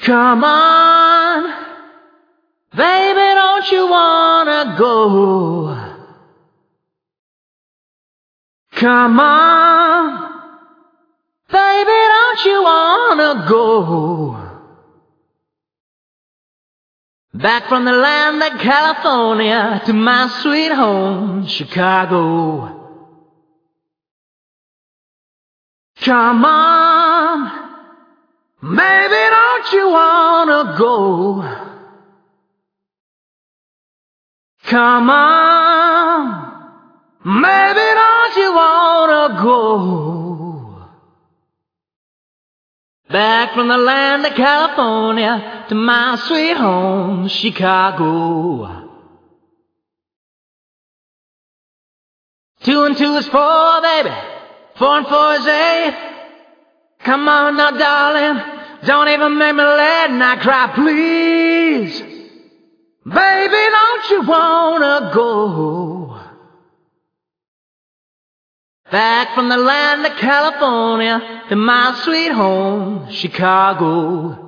Come on, baby, don't you wanna go? Come on, baby, don't you wanna go? Back from the land of California to my sweet home, Chicago. Come on, baby, don't you wanna go? Come on, baby, don't you wanna go? Back from the land of California to my sweet home, Chicago. 2 and 2 is 4, baby. 4 and 4 is 8. Come on now, darling, don't even make me let not cry, please. Baby, don't you wanna go? Back from the land of California to my sweet home, Chicago.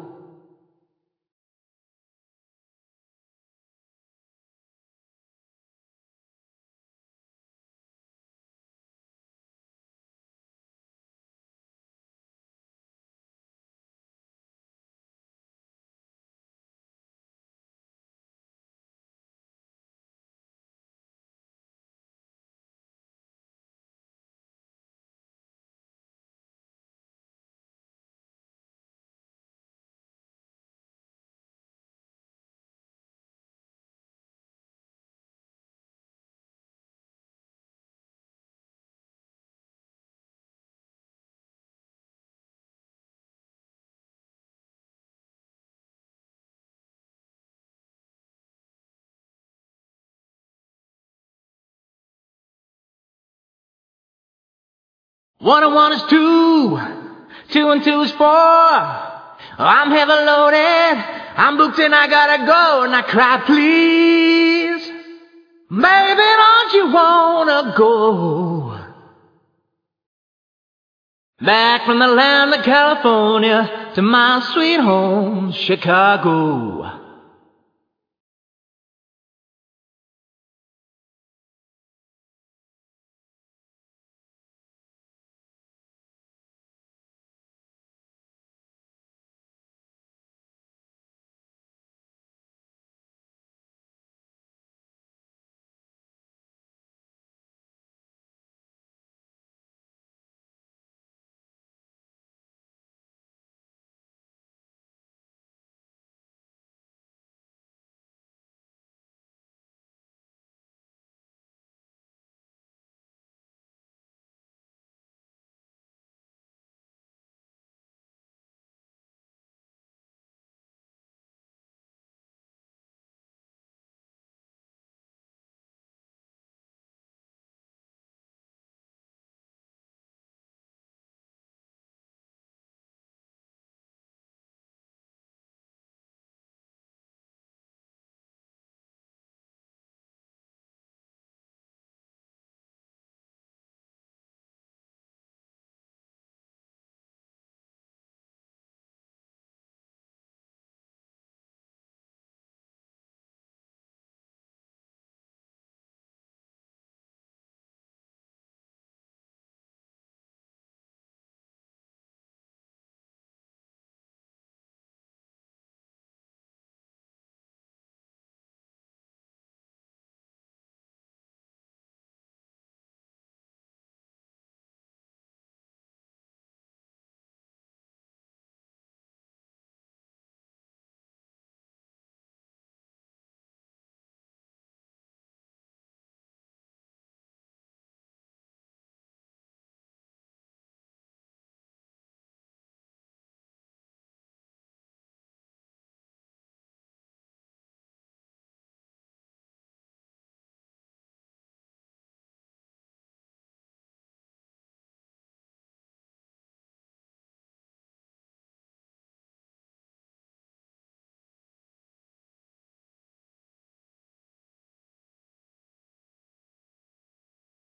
One and 1 is 2. 2 and 2 is 4. I'm heavy loaded. I'm booked and I gotta go. Now cry, please. Baby, don't you wanna go? Back from the land of California to my sweet home, Chicago.